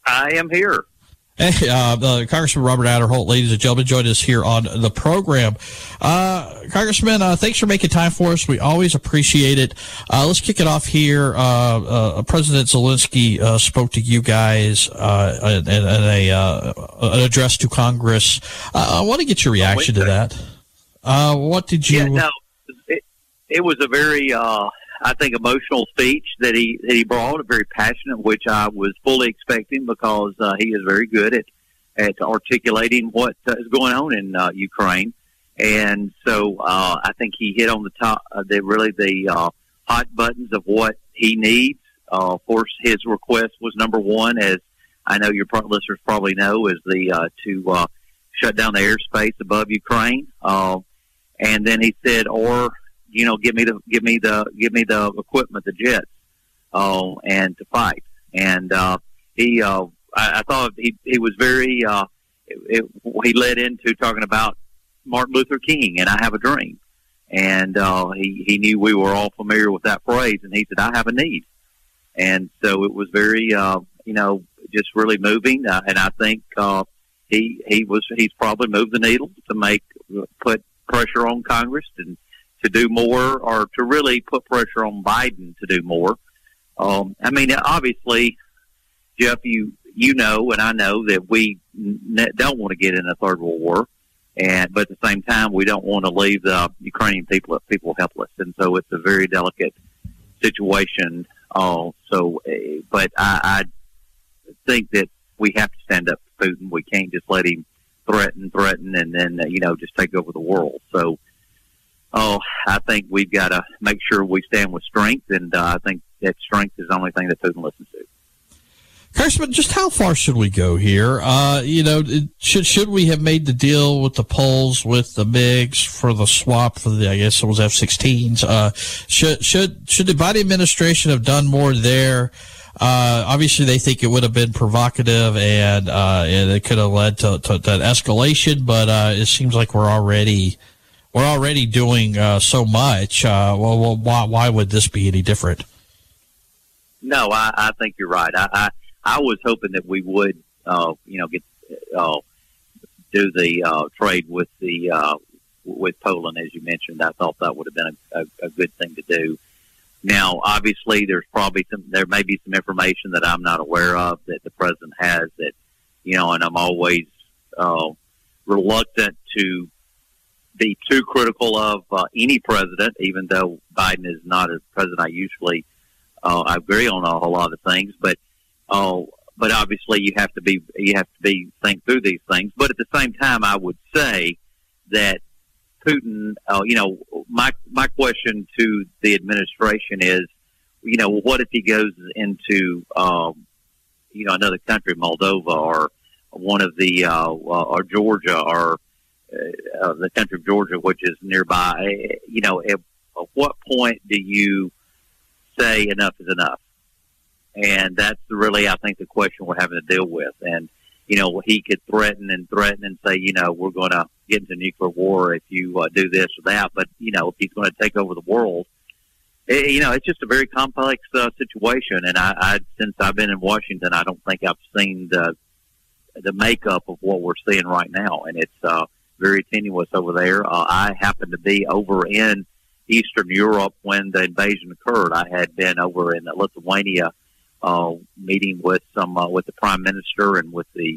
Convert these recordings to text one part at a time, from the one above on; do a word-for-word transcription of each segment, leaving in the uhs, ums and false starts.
I am here. Hey, uh, uh, Congressman Robert Aderholt, ladies and gentlemen, joined us here on the program. Uh, Congressman, uh, thanks for making time for us. We always appreciate it. Uh, let's kick it off here. Uh, uh, President Zelensky uh, spoke to you guys uh, in, in a uh, an address to Congress. Uh, I want to get your reaction to that. Uh, what did you? Yeah, no, it, it was a very, uh, I think, emotional speech that he that he brought, very passionate, which I was fully expecting because uh, he is very good at at articulating what uh, is going on in uh, Ukraine, and so uh, I think he hit on the top, uh, the really the uh, hot buttons of what he needs. Uh, of course, his request was number one, as I know your listeners probably know, is the uh, to uh, shut down the airspace above Ukraine, uh, and then he said, or you know, give me the, give me the, give me the equipment, the jets, uh, and to fight. And, uh, he, uh, I, I thought he, he was very, uh, it, it, he led into talking about Martin Luther King and I Have a Dream. And, uh, he, he knew we were all familiar with that phrase, and he said, I have a need. And so it was very, uh, you know, just really moving. Uh, and I think, uh, he, he was, he's probably moved the needle to make, put pressure on Congress and, to do more, or to really put pressure on Biden to do more. Um, I mean, obviously, Jeff, you you know, and I know that we n- don't want to get in a third world war, and but at the same time, we don't want to leave the Ukrainian people people helpless, and so it's a very delicate situation. Uh, so, uh, but I, I think that we have to stand up to Putin. We can't just let him threaten, threaten, and then uh, you know just take over the world. So. Oh, I think we've got to make sure we stand with strength, and uh, I think that strength is the only thing that Putin listens to. Congressman, just how far should we go here? Uh, you know, should should we have made the deal with the Poles, with the MiGs for the swap for the, I guess it was F sixteens? Uh, should should should the Biden administration have done more there? Uh, obviously, they think it would have been provocative, and uh, and it could have led to, to, to escalation. But uh, it seems like we're already. We're already doing uh, so much. Uh, well, well, why, why would this be any different? No, I, I think you're right. I, I, I was hoping that we would, uh, you know, get uh, do the uh, trade with the uh, with Poland, as you mentioned. I thought that would have been a, a, a good thing to do. Now, obviously, there's probably some, there may be some information that I'm not aware of that the president has that, you know, and I'm always uh, reluctant to be too critical of uh, any president, even though Biden is not a president I usually uh, I agree on a whole lot of things. But uh, but obviously you have to be you have to be think through these things. But at the same time, I would say that Putin, uh, you know, my my question to the administration is, you know, what if he goes into um, you know another country, Moldova, or one of the uh, or Georgia, or Uh, the country of Georgia, which is nearby, you know, at, at what point do you say enough is enough? And that's really, I think, the question we're having to deal with. And, you know, he could threaten and threaten and say, you know, we're going to get into nuclear war if you uh, do this or that. But, you know, if he's going to take over the world, it, you know, it's just a very complex uh, situation. And I, I, since I've been in Washington, I don't think I've seen the, the makeup of what we're seeing right now. And it's, uh, very tenuous over there. Uh, I happened to be over in Eastern Europe when the invasion occurred. I had been over in Lithuania, uh, meeting with some, uh, with the Prime Minister and with the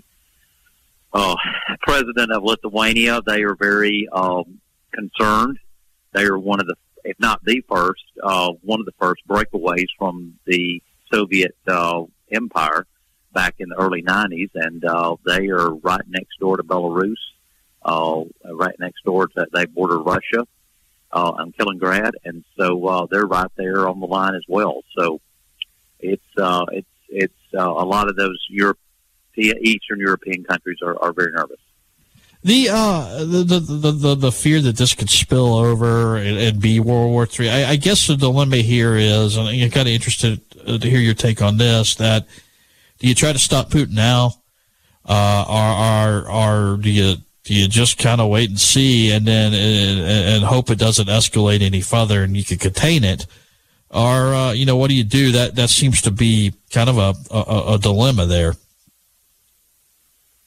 uh, President of Lithuania. They are very um, concerned. They are one of the, if not the first, uh, one of the first breakaways from the Soviet uh, Empire back in the early nineties, and uh, they are right next door to Belarus. Uh, right next door to they border Russia, uh, and Kaliningrad, and so uh, they're right there on the line as well. So it's uh, it's it's uh, a lot of those Europe, Eastern European countries are, are very nervous. The, uh, the, the the the the fear that this could spill over and, and be World War Three. I, I guess the dilemma here is, and I'm kind of interested to hear your take on this. That do you try to stop Putin now, uh, or or or do you Do you just kind of wait and see, and then and, and hope it doesn't escalate any further, and you can contain it? Or uh, you know, what do you do? That that seems to be kind of a a, a dilemma there.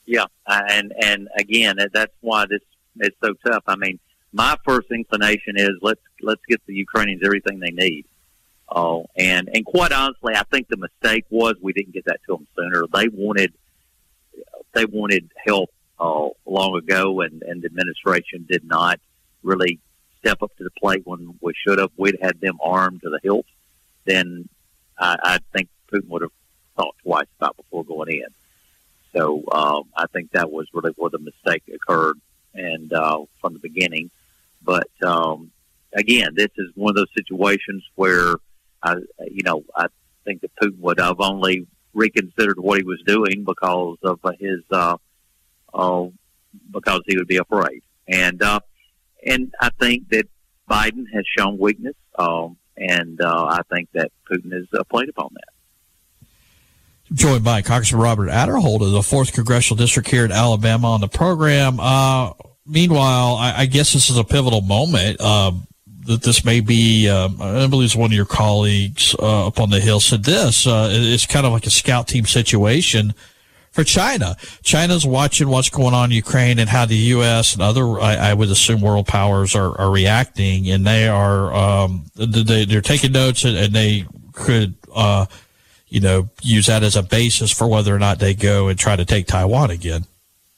Yeah, uh, and and again, that's why this is so tough. I mean, my first inclination is let's let's get the Ukrainians everything they need. Oh, and and quite honestly, I think the mistake was we didn't get that to them sooner. They wanted they wanted help uh, long ago, and, and the administration did not really step up to the plate when we should have. We'd had them armed to the hilt. Then I, I think Putin would have thought twice about before going in. So um, I think that was really where the mistake occurred, and uh, from the beginning. But um, again, this is one of those situations where I, you know, I think that Putin would have only reconsidered what he was doing because of his, uh, uh, because he would be afraid. And uh, and I think that Biden has shown weakness, um, and uh, I think that Putin has uh, played upon that. Joined by Congressman Robert Aderholt of the fourth Congressional District here in Alabama on the program. Uh, meanwhile, I, I guess this is a pivotal moment. Uh, that this may be, um, I believe it's one of your colleagues uh, up on the Hill said this. Uh, it's kind of like a scout team situation for China. China's watching what's going on in Ukraine and how the U S and other, I, I would assume, world powers are, are reacting, and they are um, they, they're taking notes, and, and they could, uh, you know, use that as a basis for whether or not they go and try to take Taiwan again.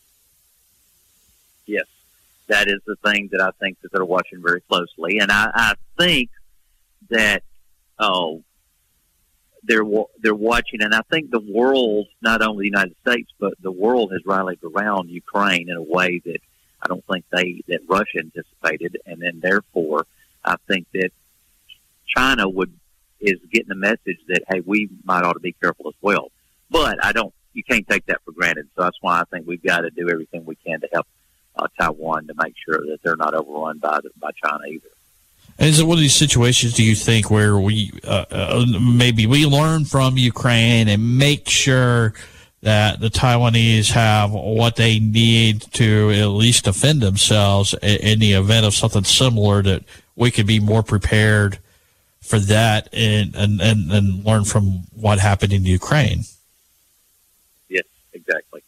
Yes. That is the thing that I think that they're watching very closely. And I, I think that oh, they're they're watching, and I think the world, not only the United States, but the world has rallied around Ukraine in a way that I don't think they that Russia anticipated. And then therefore, I think that China would is getting the message that, hey, we might ought to be careful as well. But I don't, you can't take that for granted. So that's why I think we've got to do everything we can to help Uh, Taiwan to make sure that they're not overrun by the, by China either. And is it one of these situations, do you think, where we uh, uh, maybe we learn from Ukraine and make sure that the Taiwanese have what they need to at least defend themselves in, in the event of something similar, that we could be more prepared for that and, and, and, and learn from what happened in Ukraine? Yes, exactly.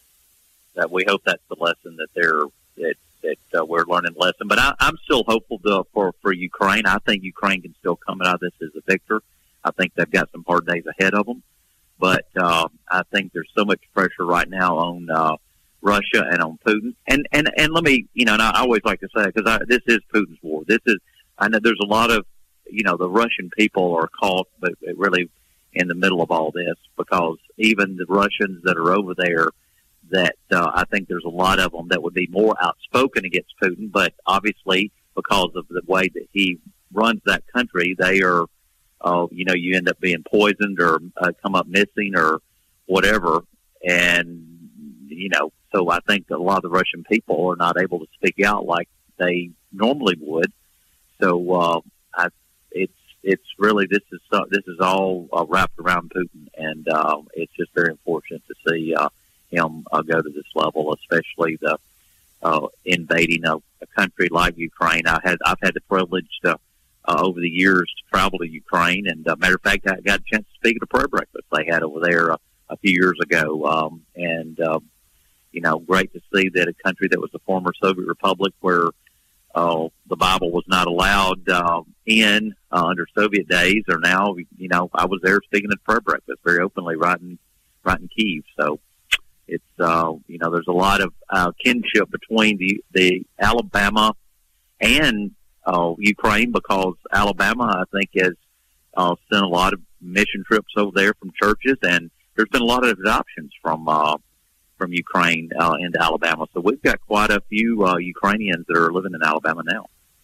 That we hope that's the lesson that they're that that uh, we're learning the lesson. But I, I'm still hopeful to, for for Ukraine. I think Ukraine can still come out of this as a victor. I think they've got some hard days ahead of them. But uh, I think there's so much pressure right now on uh, Russia and on Putin. And and and let me, you know, and I always like to say, because this is Putin's war. This is, I know there's a lot of, you know, the Russian people are caught, but really in the middle of all this, because even the Russians that are over there, that uh, I think there's a lot of them that would be more outspoken against Putin, but obviously because of the way that he runs that country, they are, uh, you know, you end up being poisoned or uh, come up missing or whatever. And, you know, so I think a lot of the Russian people are not able to speak out like they normally would. So uh, I, it's it's really, this is uh, this is all uh, wrapped around Putin, and uh, it's just very unfortunate to see uh, him uh, go to this level, especially the uh, invading of a country like Ukraine. I had I've had the privilege to uh, over the years to travel to Ukraine, and uh, matter of fact, I got a chance to speak at a prayer breakfast they had over there uh, a few years ago, um, and uh, you know, great to see that a country that was a former Soviet republic where uh, the Bible was not allowed uh, in uh, under Soviet days, or now, you know, I was there speaking at prayer breakfast very openly, right in right in Kyiv. So. It's, uh, you know, there's a lot of uh, kinship between the, the Alabama and uh, Ukraine, because Alabama, I think, has uh, sent a lot of mission trips over there from churches, and there's been a lot of adoptions from uh, from Ukraine uh, into Alabama. So we've got quite a few uh, Ukrainians that are living in Alabama now.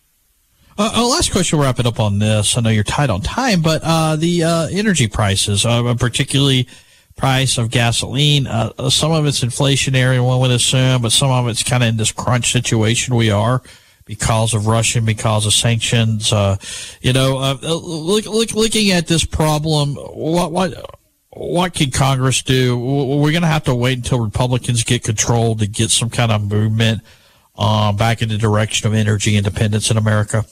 Uh, last question, we'll wrap it up on this. I know you're tight on time, but uh, the uh, energy prices, uh, particularly price of gasoline, uh, some of it's inflationary, one would assume, but some of it's kind of in this crunch situation we are because of Russia, because of sanctions. Uh, you know, uh, look, look, looking at this problem, what what what can Congress do? We're going to have to wait until Republicans get control to get some kind of movement uh, back in the direction of energy independence in America.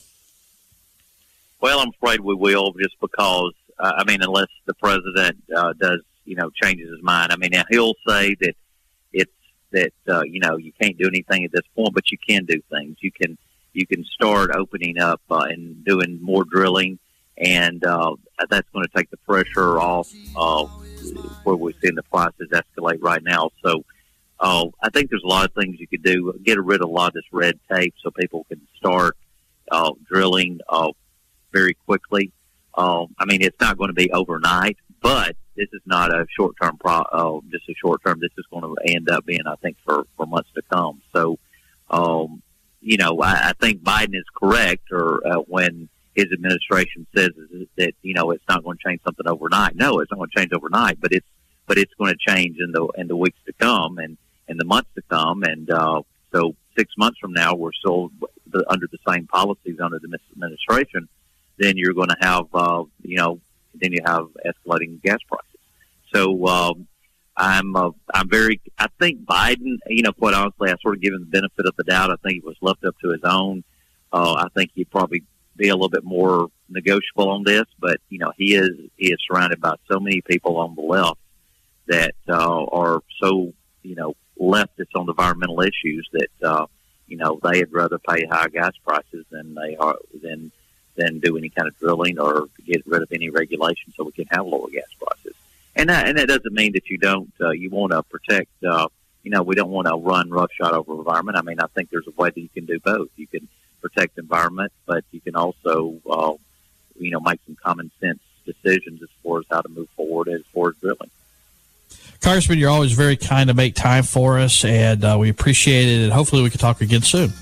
Well, I'm afraid we will, just because, uh, I mean, unless the president uh, does, you know, changes his mind. I mean, now he'll say that it's that uh, you know you can't do anything at this point, but you can do things. You can you can start opening up uh, and doing more drilling, and uh, that's going to take the pressure off uh, where we're seeing the prices escalate right now. So uh, I think there's a lot of things you could do. Get rid of a lot of this red tape so people can start uh, drilling uh, very quickly. Uh, I mean, it's not going to be overnight, but this is not a short-term, pro- uh, just a short-term. This is going to end up being, I think, for, for months to come. So, um, you know, I, I think Biden is correct, or uh, when his administration says that, you know, it's not going to change something overnight. No, it's not going to change overnight, but it's but it's going to change in the in the weeks to come and in the months to come. And uh, so, six months from now, we're still under the same policies under the administration. Then you're going to have, uh, you know, then you have escalating gas prices. So um, I'm, uh, I'm very. I think Biden, you know, quite honestly, I sort of give him the benefit of the doubt. I think it was left up to his own. Uh, I think he'd probably be a little bit more negotiable on this, but you know, he is he is surrounded by so many people on the left that uh, are so you know leftist on environmental issues that uh, you know they'd rather pay high gas prices than they are than. than do any kind of drilling or get rid of any regulation so we can have lower gas prices. And that, and that doesn't mean that you don't, uh, you want to protect, uh, you know, we don't want to run roughshod over environment. I mean, I think there's a way that you can do both. You can protect the environment, but you can also, uh, you know, make some common sense decisions as far as how to move forward as far as drilling. Congressman, you're always very kind to make time for us, and uh, we appreciate it, and hopefully we can talk again soon.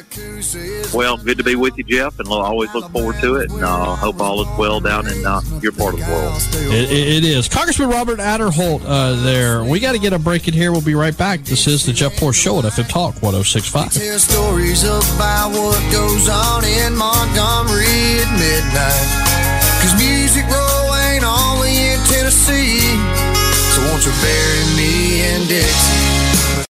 Well, good to be with you, Jeff, and I always look forward to it, and I uh, hope all is well down in uh, your part of the world. It, it is. Congressman Robert Aderholt uh, there. We got to get a break in here. We'll be right back. This is the Jeff Poor Show at F M Talk one oh six point five. Tell stories about what goes on in Montgomery at midnight.